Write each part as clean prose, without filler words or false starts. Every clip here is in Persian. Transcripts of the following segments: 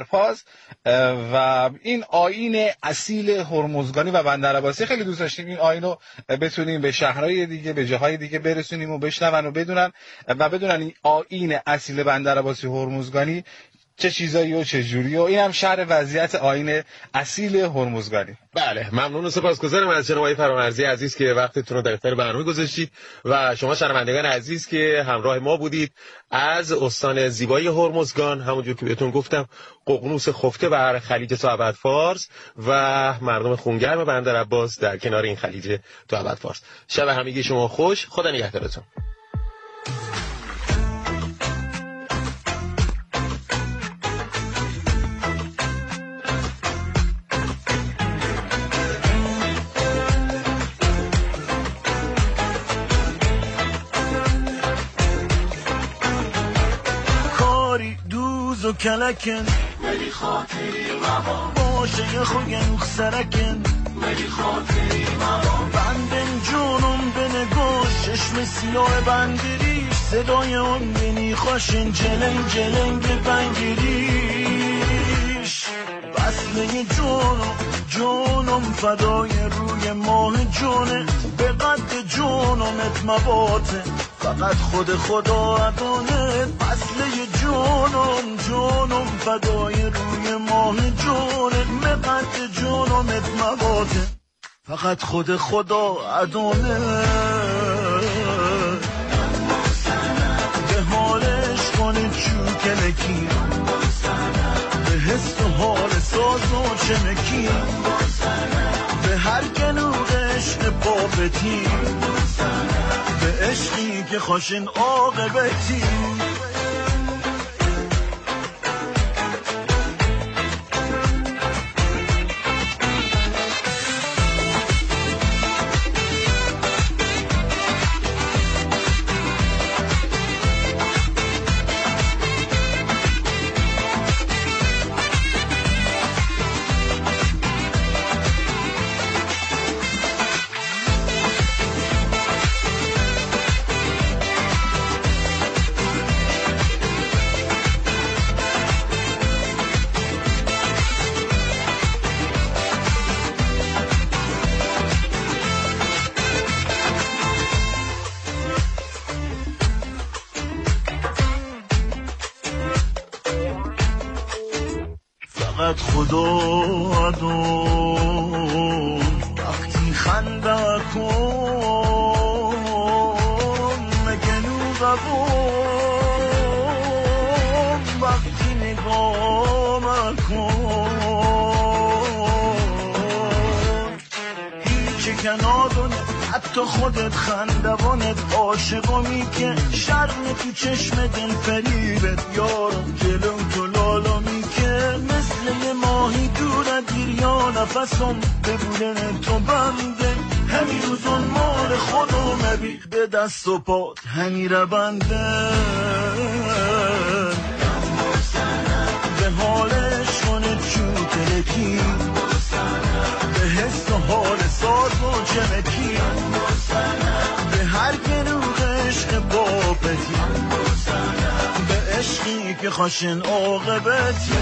فارس و این آیین اصیل هرمزگانی و بندر عباسی. خیلی دوست داشتیم این آیین رو بتونیم به شهرهای دیگه، به جاهای دیگه برسونیم و بشنون و بدونن این آیین اصیل بندر عباسی هرمزگانی چه چیزایی و چه جوری و این هم شرح وضعیت آیین اصیل هرمزگانی. بله، ممنون و سپاسگزارم از جناب آقای فرامرزی عزیز که وقتتون رو در اختیار برنامه گذاشتید و شما شنوندگان عزیز که همراه ما بودید از استان زیبای هرمزگان، همونجور که بهتون گفتم ققنوس خفته بر خلیج تو ابد فارس و مردم خونگرم بندر عباس در کنار این خلیج تو ابد فارس. شب همگی شما خوش، خدا نگهدارتون. و کلکن ولی خاطری مبا باشه یه خوگن سرکن ولی خاطری مبا بندن جونم به نگاش چشم سیاه بندریش صدای اون بینی خوشن جلنگ جلنگ بنگریش بسمه جونم فدای روی ماه جونه به قد جونمت مباته فقط خدا ادانه بسله جونم فدای روی ماه جونت مقد جونمت مباده فقط خدا ادانه به حالش کنه چوکلکی به حس و حال ساز و چمکی به هر گلوغ عشق بابتی به عشقی که خوشن عاقبتی خدا ادون وقتی خنده کن مگنو قبون وقتی نگاه مکن هیچ کنادون حتی خودت خندوانت عاشقامی که شرم تو چشم دل فریبت یارم جلو تو لالامی که مثل یه ماهی دور گیر یا نفسم ببودن تو بنده همین روزون مال خودم مبی به دست و پات همین رو بنده به حالش کنه چوتلکی به حس و حال ساز و چمکی به هر گروه عشق بابتی به عشقی که خوشن عاقبتی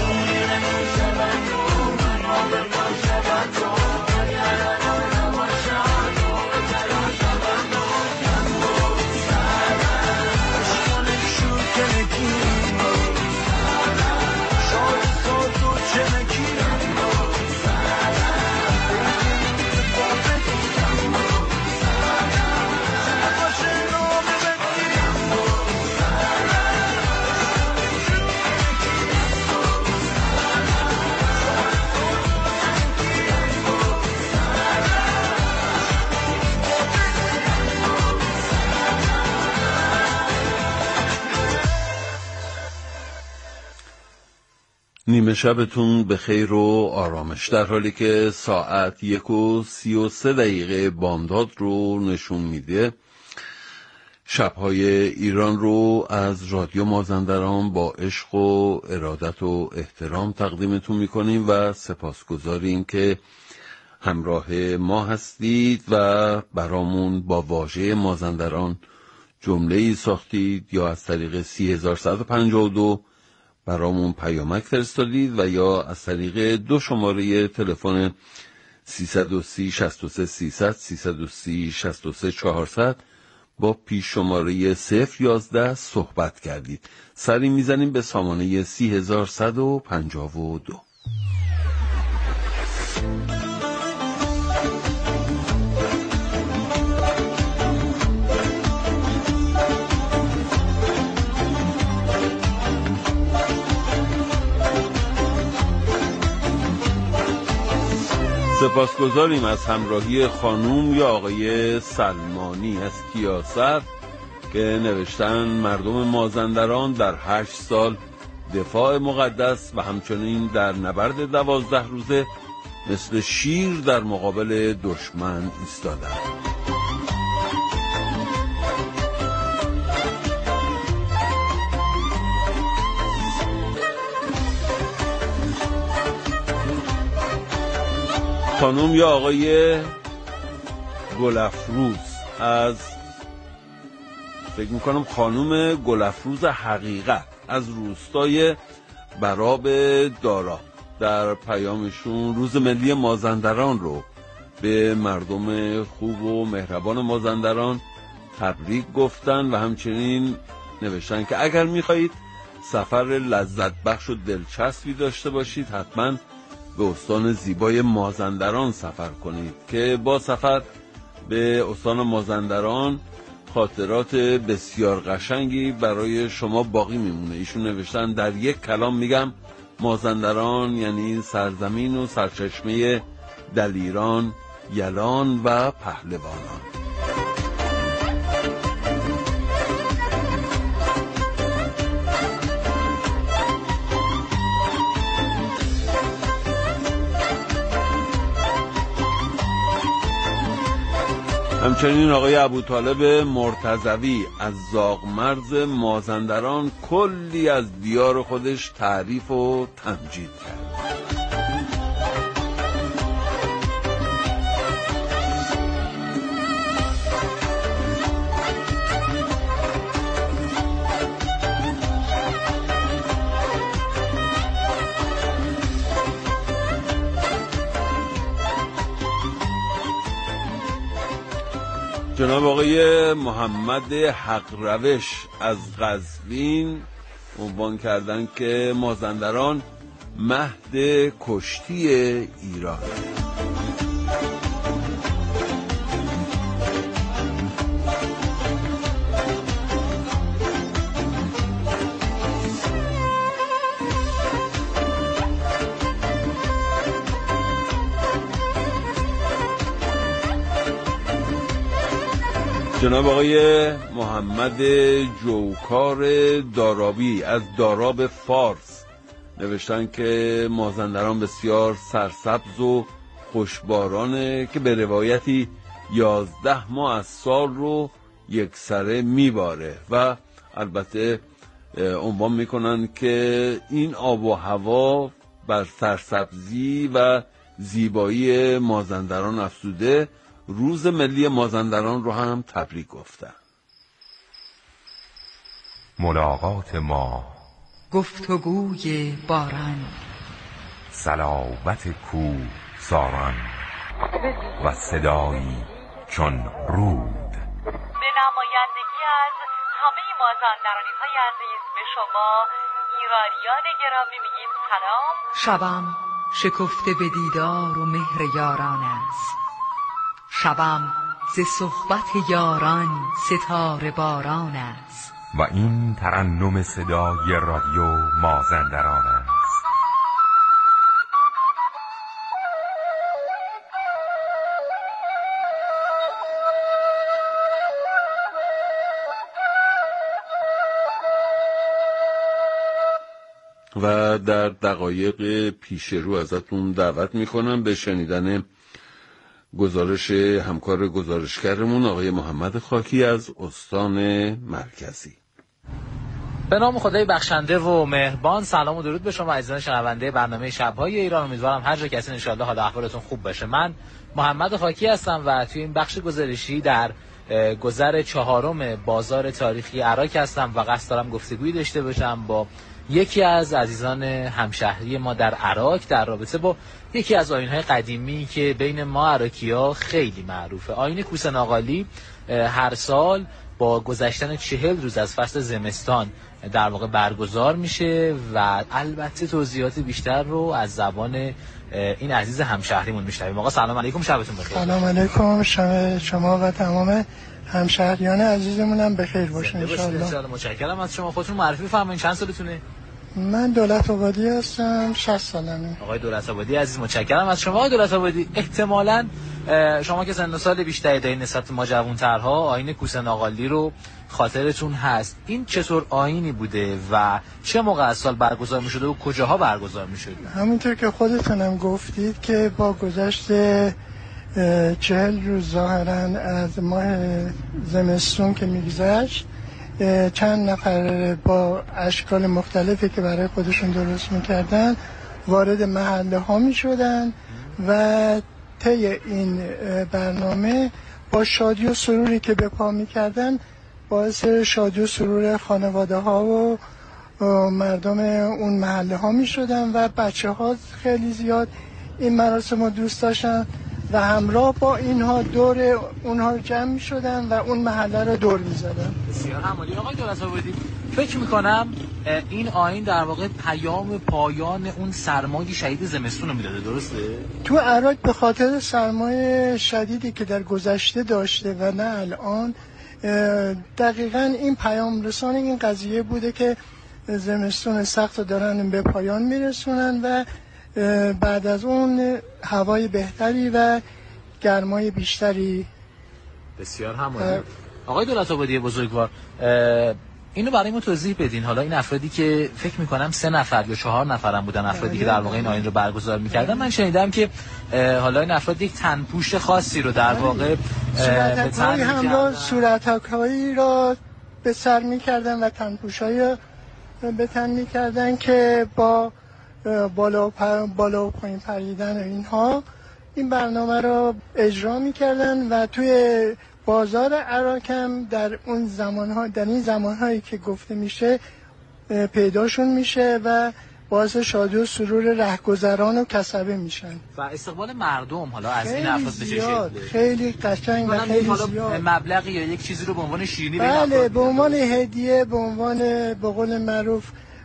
نیمه شبتون به خیر و آرامش. در حالی که ساعت 1:33 بامداد رو نشون میده، شبهای ایران رو از رادیو مازندران با عشق و ارادت و احترام تقدیمتون میکنیم و سپاسگزاریم که همراه ما هستید و برامون با واژه مازندران جمله‌ای ساختید یا از طریق 30152 برامون پیامک فرستادید و یا از طریق 2 شماره تلفن 330 63 300 330 63 400 با پیش شماره 011 صحبت کردید. سری میزنیم به سامانه 30152. سپاسگزاریم از همراهی خانوم یا آقای سلمانی از کیاسر که نوشتن مردم مازندران در 8 سال دفاع مقدس و همچنین در نبرد 12 روزه مثل شیر در مقابل دشمن ایستادند. خانم یا آقای گلافروز از فکر میکنم خانم گلافروز حقیقت از روستای براب دارا در پیامشون روز ملی مازندران رو به مردم خوب و مهربان مازندران تبریک گفتن و همچنین نوشتن که اگر میخواهید سفر لذت بخش و دلچسبی داشته باشید حتما به استان زیبای مازندران سفر کنید که با سفر به استان مازندران خاطرات بسیار قشنگی برای شما باقی میمونه. ایشون نوشتن در یک کلام میگم مازندران یعنی سرزمین و سرچشمه دلیران، یلان و پهلوانان. همچنین آقای ابوطالب مرتضوی از زاغمرز مازندران کلی از دیار خودش تعریف و تمجید کرد. جناب آقای محمد حق روش از قزوین عنوان کردن که مازندران مهد کشتی ایران. جناب آقای محمد جوکار دارابی از داراب فارس نوشتن که مازندران بسیار سرسبز و خوشبارانه که به روایتی 11 ماه از سال رو یکسره میباره و البته عنوان میکنن که این آب و هوا بر سرسبزی و زیبایی مازندران افزوده. روز ملی مازندران رو هم تبریک گفتن. ملاقات ما گفتگوی باران، صلابت کوه ساران و صدایی چون رود. به نمایندگی از همه مازندرانی های عزیز به شما ایرانیان گرامی میگیم سلام. شبم شکفته به دیدار و مهر یاران است، شبم ز صحبت یاران ستاره باران است و این ترنم صدای رادیو مازندران است. و در دقایق پیش رو ازتون دعوت میکنم به شنیدن گزارش همکار گزارشگرمون آقای محمد خاکی از استان مرکزی. به نام خدای بخشنده و مهربان. سلام و درود به شما عزیزان شنونده برنامه شب‌های ایران. امیدوارم هر جا کسی ان شاء الله حال احوالتون خوب باشه. من محمد خاکی هستم و توی این بخش گزارشی در گذر 4 بازار تاریخی عراق هستم و قصد دارم گفتگویی داشته باشم با یکی از عزیزان همشهری ما در عراق در رابطه با یکی از آیین‌های قدیمی که بین ما عراقی‌ها خیلی معروفه. آیین کوسه ناقالی هر سال با گذشتن 40 روز از فصل زمستان در واقع برگزار میشه و البته توضیحات بیشتر رو از زبان این عزیز همشهریمون میشنویم. آقا سلام علیکم، شبتون بخیر. سلام علیکم، شب شما و تمام همشهریان عزیزمون هم بخیر باشه ان شاء الله. متشکرم از شما. خودتون معرفی بفرمایید، چند سالتونه؟ من دولت آبادی هستم، 60 سالمه. آقای دولت آبادی عزیز متشکرم از شما. آقای دولت آبادی، احتمالاً شما که سن و سال بیشتری دارین نسبت ما جوان‌ترها آیین کوسه ناقالی رو خاطرتون هست. این چطور آیینی بوده و چه موقع از سال برگزار می‌شده و کجاها برگزار می‌شده؟ همونطور که خودتونم گفتید که با گذشت 40 روز ظاهراً از ماه زمستون که می‌گذشت، چند نفر با اشکال مختلفی که برای خودشون درست می‌کردن وارد محله ها می‌شدن و طی این برنامه با شادی و سروری که به پا می‌کردن باعث شادی و سرور خانواده ها و مردم اون محله ها می‌شدن و بچه‌ها خیلی زیاد این مراسم رو دوست داشتن و همراه با اینها دور اونها رو جمع می‌شدن و اون محله رو دور می‌زدن. بسیار عالی. آقای دولت آبادی، فکر می‌کنم این آیین در واقع پیام پایان اون سرمای شدید زمستون رو میداده، درسته؟ تو عراق به خاطر سرمای شدیدی که در گذشته داشته و نه الان، دقیقاً این پیام رسان این قضیه بوده که زمستون سخت رو دارن به پایان میرسونن و بعد از اون هوای بهتری و گرمای بیشتری. بسیار همالی. آقای دولت آبادی بزرگوار، اینو برای ما توضیح بدین. حالا این افرادی که فکر میکنم 3 نفر یا 4 نفرم بودن افرادی که در واقع این آیین رو برگزار میکردن، من شنیدم که حالا این افراد یک تنپوش خاصی رو در واقع به تن همراه صورتک‌هایی را به سر میکردن و تنپوش‌هایی به تن میکردن که با بالا و پایین پریدن و اینها این برنامه رو اجرا میکردن و توی بازار عراق هم در اون زمانها، در این زمانهایی که گفته میشه پیداشون میشه و باعث شادی و سرور رهگذران و کسبه میشن و استقبال مردم حالا از این افراد به چه شکله؟ خیلی قشنگ و خیلی زیاد. مبلغی یا یک چیزی رو به عنوان شیرینی بله، به عنوان هدیه، به عنوان به قول معروف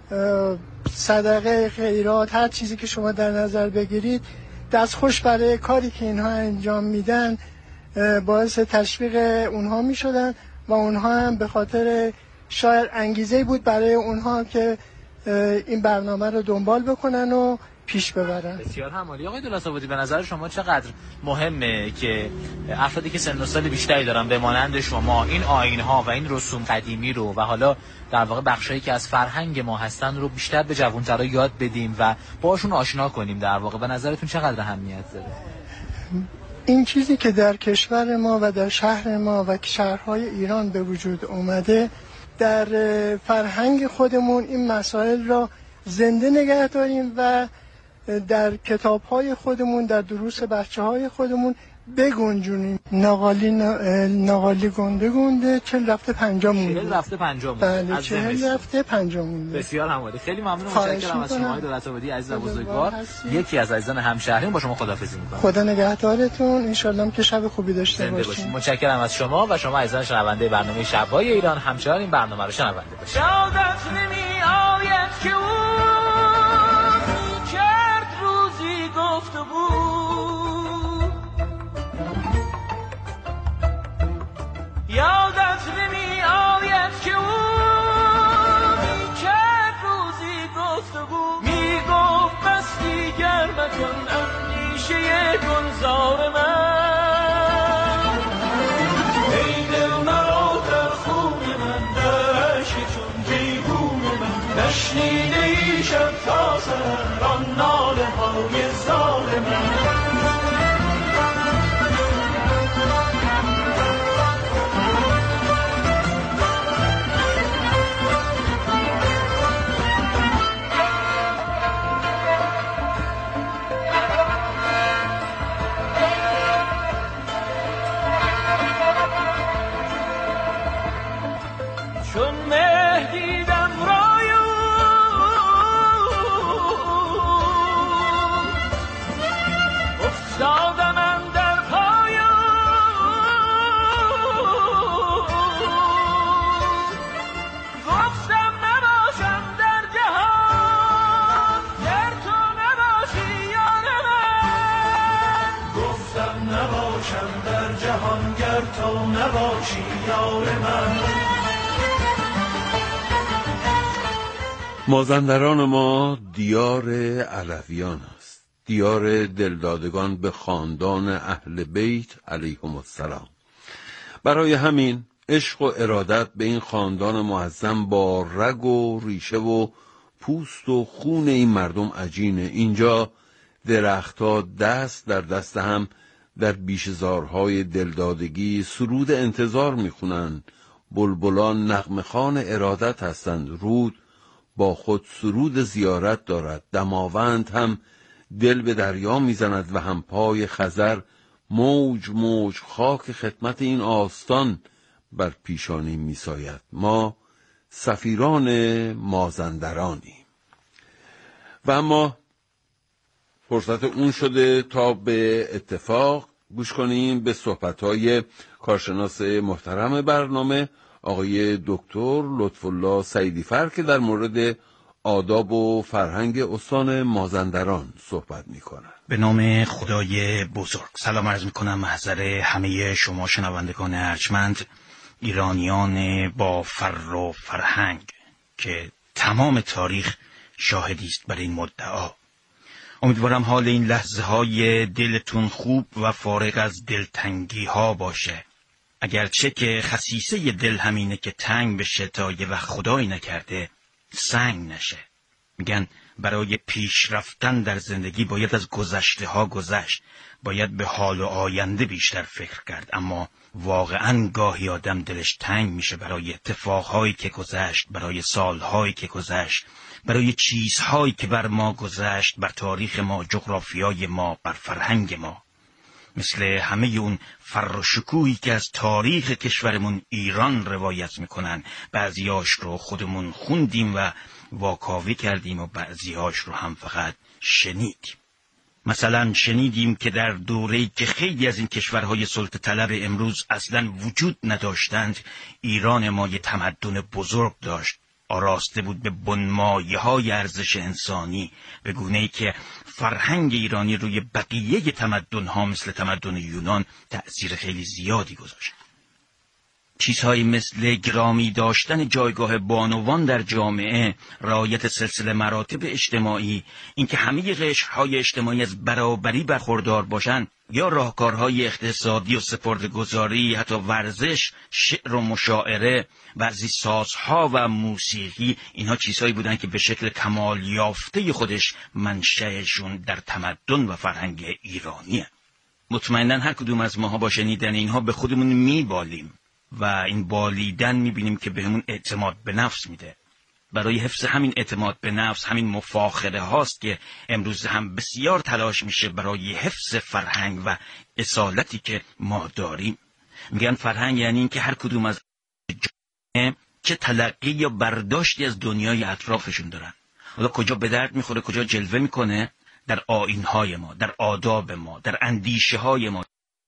صدقه، خیرات، هر چیزی که شما در نظر بگیرید، دستخوش برای کاری که اینها انجام میدن باعث تشویق اونها میشدن و اونها هم به خاطر شاید انگیزه بود برای اونها که این برنامه رو دنبال بکنن و پیش ببرن. بسیار همالی. آقای دولت آبادی، به نظر شما چقدر مهمه که افرادی که سن و سال بیشتری دارن به مانند شما این آیین‌ها و این رسوم قدیمی رو و حالا در واقع بخشایی که از فرهنگ ما هستن رو بیشتر به جوان‌ترا یاد بدیم و باهاشون آشنا کنیم؟ در واقع به نظرتون چقدر اهمیت داره؟ این چیزی که در کشور ما و در شهر ما و شهرهای ایران به وجود اومده، در فرهنگ خودمون این مسائل را زنده نگه داریم و در کتاب‌های خودمون، در دروس بچه‌های خودمون بگنجونیم. ناقالی گنده گنده 40 رفته 50 مونده. 40 رفته 50 مونده. بله، 40 رفته 50 مونده. بسیار همالی. خیلی ممنون، متشکرم از شما دولت آبادی عزیز و بزرگوار. یکی از عزیزان همشهریم با شما خداحافظی می‌کنم. خدا نگهدارتون، ان شاءالله که شب خوبی داشته باشید. متشکرم از شما و شما عزیزان شنونده برنامه شب‌های ایران همچنان این برنامه رو شنونده باشید. یادت نمی‌آید که کرد روزی گفتگو، یادت نمی آید که کرد روزی گفتگو، می گفت بس دیگر مکن اندیشه گلزار من، ای دل مرا در خون من دشت چون جیهون من، نشنیده ای شب تا سحر آن ناله های زار من. در جهان گر تو نباشی یار من. مازندران ما دیار علویان است، دیار دلدادگان به خاندان اهل بیت علیهم السلام. برای همین عشق و ارادت به این خاندان معظم با رگ و ریشه و پوست و خون این مردم عجینه. اینجا درختها دست در دست هم در بیشه‌زارهای دلدادگی سرود انتظار میخونن. بلبلان نغمه‌خوان ارادت هستند. رود با خود سرود زیارت دارد. دماوند هم دل به دریا میزند و هم پای خزر موج موج خاک خدمت این آستان بر پیشانی میساید. ما سفیران مازندرانیم. و اما فرصت اون شده تا به اتفاق گوش کنیم به صحبت‌های کارشناس محترم برنامه آقای دکتر لطف‌الله سعیدی‌فر که در مورد آداب و فرهنگ استان مازندران صحبت می‌کنند. به نام خدای بزرگ سلام عرض می‌کنم محضر همه شما شنوندگان ارجمند، ایرانیان با فر و فرهنگ که تمام تاریخ شاهدی است بر این مدعا. امیدوارم حال این لحظه های دلتون خوب و فارغ از دلتنگی ها باشه، اگرچه که خصیصه دل همینه که تنگ بشه تا یه وقت خدایی نکرده سنگ نشه. میگن برای پیش رفتن در زندگی باید از گذشته ها گذشت، باید به حال و آینده بیشتر فکر کرد، اما واقعا گاهی آدم دلش تنگ میشه برای اتفاقهایی که گذشت، برای سالهایی که گذشت، برای چیزهایی که بر ما گذشت، بر تاریخ ما، جغرافیای ما، بر فرهنگ ما. مثل همه اون فر و شکوهی که از تاریخ کشورمون ایران روایت میکنن، بعضیاش رو خودمون خوندیم و واکاوی کردیم و بعضیاش رو هم فقط شنیدیم. مثلا شنیدیم که در دوره‌ای که خیلی از این کشورهای سلطه طلب امروز اصلا وجود نداشتند، ایران ما یه تمدن بزرگ داشت، آراسته بود به بنمایه‌های ارزش انسانی، به گونه‌ای که فرهنگ ایرانی روی بقیه تمدن‌ها مثل تمدن یونان تأثیر خیلی زیادی گذاشت. چیزهایی مثل گرامی داشتن جایگاه بانوان در جامعه، رعایت سلسله مراتب اجتماعی، اینکه همه قشرهای اجتماعی از برابری برخوردار باشند، یا راهکارهای اقتصادی و سپرده‌گذاری، حتی ورزش، شعر و مشاعره، بعضی سازها و موسیقی، اینها چیزهایی بودند که به شکل کمال یافته خودش منشأشون در تمدن و فرهنگ ایرانیه. مطمئناً هر کدوم از ماها با شنیدن اینها به خودمون میبالیم و این بالیدن میبینیم که بهمون اعتماد به نفس میده. برای حفظ همین اعتماد به نفس، همین مفاخره هاست که امروز هم بسیار تلاش میشه برای حفظ فرهنگ و اصالتی که ما داریم. میگن فرهنگ یعنی این که هر کدوم از جامعه چه تلقی یا برداشتی از دنیای اطرافشون دارن. حالا کجا به درد میخوره، کجا جلوه میکنه؟ در آیین‌های ما، در آداب ما، در اندیشه‌های ما،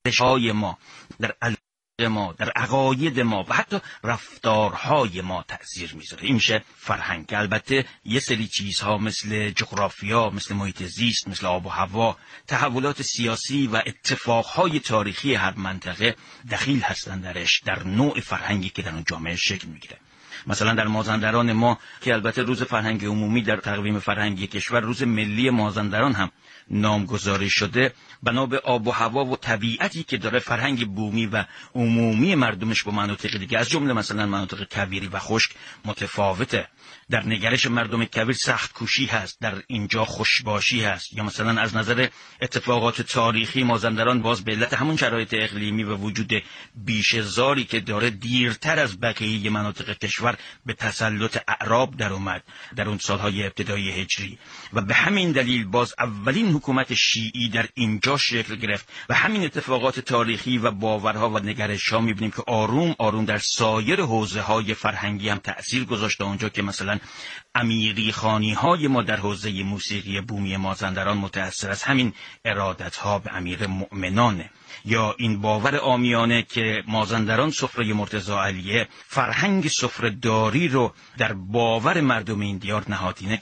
در ما، در عقاید ما و حتی رفتارهای ما تأثیر میذاره. این میشه فرهنگ. البته یه سری چیزها مثل جغرافیا، مثل محیط زیست، مثل آب و هوا، تحولات سیاسی و اتفاقهای تاریخی هر منطقه دخیل هستن درش، در نوع فرهنگی که در اون جامعه شکل میگیره. مثلا در مازندران ما که البته روز فرهنگ عمومی در تقویم فرهنگی کشور روز ملی مازندران هم نامگذاری شده، بنا به آب و هوا و طبیعتی که داره فرهنگ بومی و عمومی مردمش با مناطق دیگه از جمله مثلا مناطق کویری و خشک متفاوته. در نگرش مردم کویر سخت کوشی هست، در اینجا خوشباشی هست. یا مثلا از نظر اتفاقات تاریخی مازندران باز به علت همون شرایط اقلیمی و وجود بیشه‌زاری که داره دیرتر از بقیه مناطق کشور به تسلط اعراب در اومد در اون سالهای ابتدایی هجری و به همین دلیل باز اولین حکومت شیعی در اینجا شکل گرفت و همین اتفاقات تاریخی و باورها و نگرش‌ها می‌بینیم که آروم آروم در سایر حوزه‌های فرهنگی هم تأثیر گذاشته. اونجا که مثلا امیری خانی‌های ما در حوزه موسیقی بومی مازندران متأثر از همین ارادت‌ها به امیر مؤمنانه، یا این باور عامیانه که مازندران سفره مرتضی علیه فرهنگ سفره‌داری رو در باور مردم این دیار نهادینه کرد.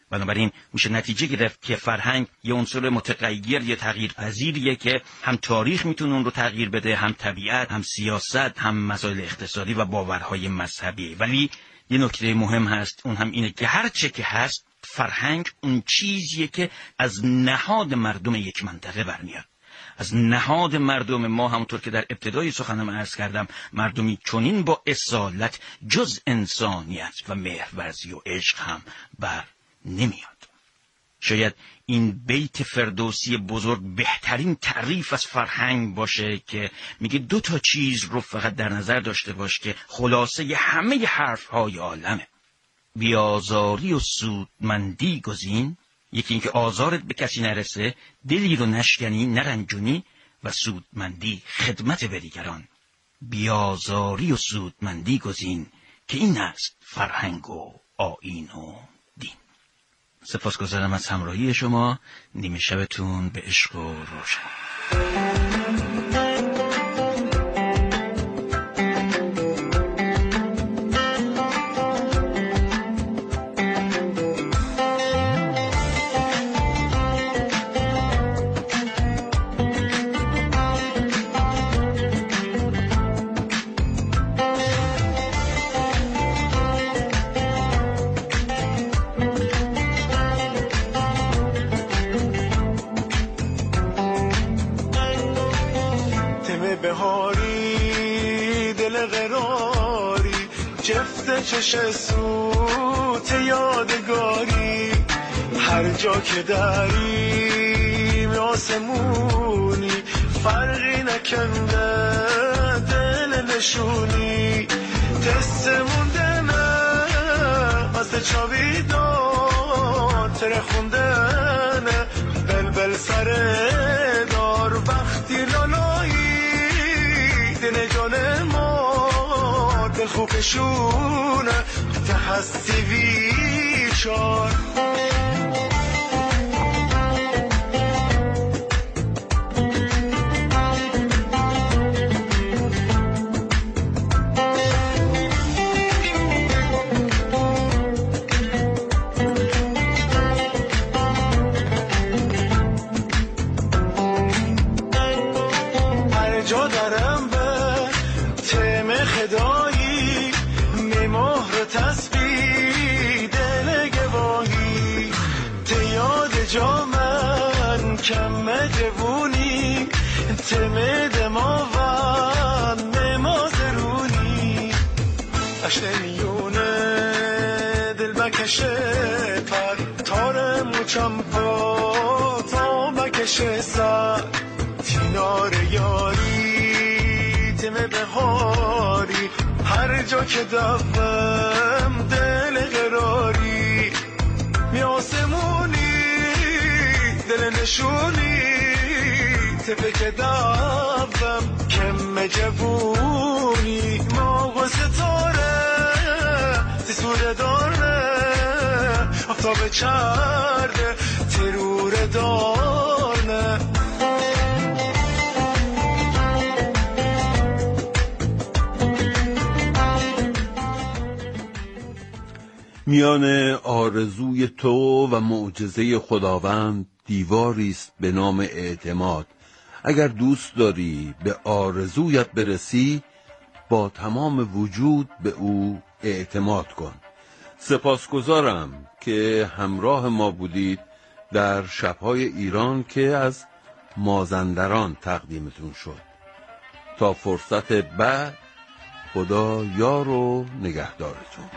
بنابراین میشه نتیجه گرفت که فرهنگ یه عنصر متغیر یا تغییرپذیریه که هم تاریخ میتونه اون رو تغییر بده، هم طبیعت، هم سیاست، هم مسائل اقتصادی و باورهای مذهبی. ولی یه نکته مهم هست، اون هم اینه که هر چه که هست، فرهنگ اون چیزیه که از نهاد مردم یک منطقه برمیاد. از نهاد مردم ما، همونطور که در ابتدای سخنم عرض کردم، مردمی چنین با اصالت جز انسانیت و مهرورزی و عشق هم بر نمیاد. شاید این بیت فردوسی بزرگ بهترین تعریف از فرهنگ باشه که میگه 2 چیز رو فقط در نظر داشته باش که خلاصه همه حرفهای عالمه: بیازاری و سودمندی گزین. یکی این که آزارت به کسی نرسه، دلی رو نشکنی، نرنجونی، و سودمندی، خدمت به دیگران. بیازاری و سودمندی گزین که این است فرهنگ و آیین و دین. سپاسگزارم از همراهی شما. نیمه شبتون به عشق و روشن. چش سوت یادگاری، هر جا که داریم آسمونی، فرقی نکنده دل نشونی، تست موندنه از چاویدان، تره خوندنه بلبل سر دار، وقتی لالایی دل جان ما دل خوبشونه تحسی ویچار. هر جا درم به تم خدایی، میمهر تسبیح دل گواهی، تیاد جا من کم جوونی، تم دماوان نمازرونی، اشت میونه دل بکشه پر، تار موچم پا تا بکشه سر، تینار یاری تم بهاری، هر جا که دوم دل قراری، می آسمونی دل نشونی، تپه که دوم کم جوونی، ما و ستاره تسوره دارنه، آفتاب چرده ترور دارنه. میان آرزوی تو و معجزه خداوند دیواری است به نام اعتماد. اگر دوست داری به آرزویت برسی، با تمام وجود به او اعتماد کن. سپاسگزارم که همراه ما بودید در شب‌های ایران که از مازندران تقدیمتون شد. تا فرصت بعد، خدا یار و نگهدارتون.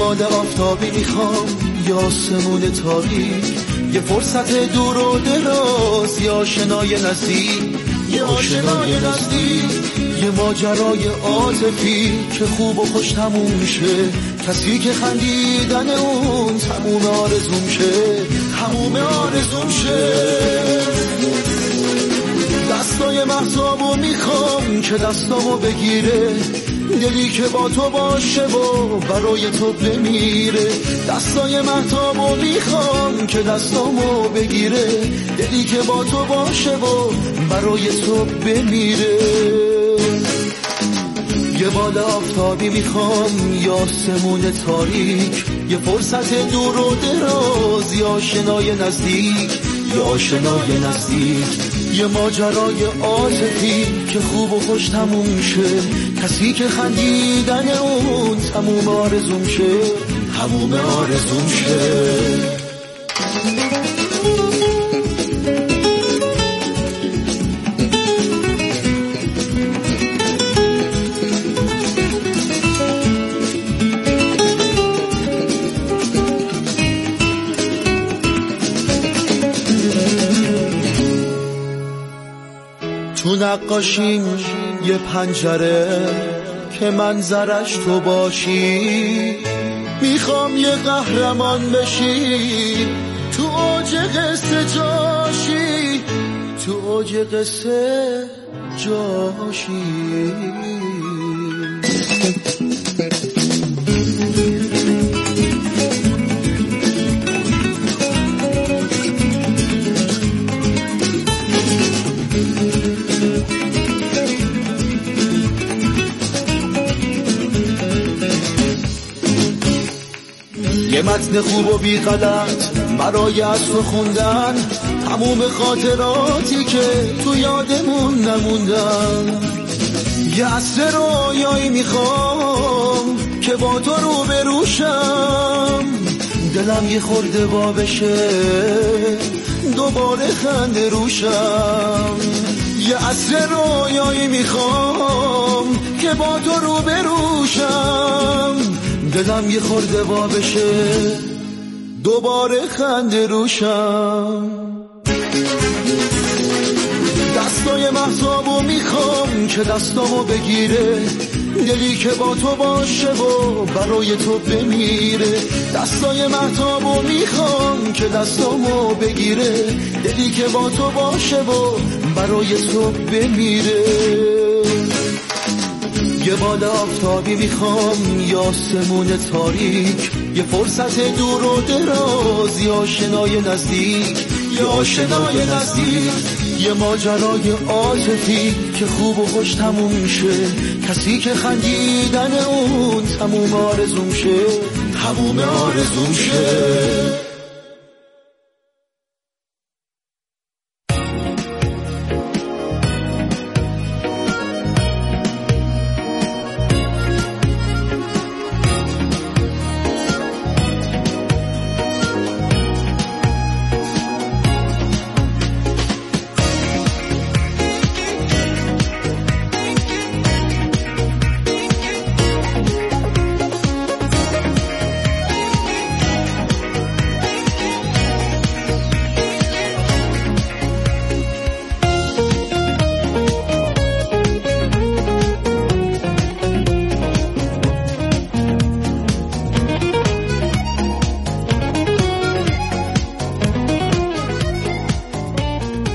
باد آفتابی میخوام یا آسمون تاریک، یه فرصت دور و دراز یا آشنای نزدیک، یه آشنای نزدیک، یه ماجرای عاطفی که خوب و خوش تموم شه، کسی که خندیدن اون تموم آرزوم شه، تموم آرزوم شه. دستای مهتابو میخوام که دستامو بگیره، دلی که با تو باشه و برای تو بمیره. دستای مهتابو میخوام که دستامو بگیره، دلی که با تو باشه و برای تو بمیره. یه باد آفتابی میخوام یا آسمون تاریک، یه فرصت دور و دراز یا آشنای نزدیک، یا آشنای نزدیک، یه ماجرای عاطفی که خوب و خوش تموم شه، کسی که خندیدن اون تموم آرزوم شه، تموم آرزوم شه. تو نقاشیم یه پنجره که منظرش تو باشی، میخوام یه قهرمان بشی، تو اوج قصه جاشی، تو اوج قصه جاشی. یه متن خوب و بی غلط برای از تو خوندن، تموم خاطراتی که تو یادمون نموندن. یه عصر رویایی میخوام که با تو رو بروشم، دلم یه خورده وا بشه دوباره خنده روشم. یه عصر رویایی میخوام که با تو رو بروشم، دلم یه خورده وا بشه دوباره خنده روشم. دستای مهتابو میخوام که دستامو بگیره، دلی که با تو باشه و برای تو بمیره. دستای مهتابو میخوام که دستامو بگیره، دلی که با تو باشه و برای تو بمیره. یه باد آفتابی میخوام یا آسمون تاریک، یه فرصت دور و دراز یا آشنای نزدیک، یا آشنای نزدیک، یه ماجرای عاطفی که خوب و خوش تموم شه، کسی که خندیدن اون تموم آرزوم شه، تموم آرزوم شه.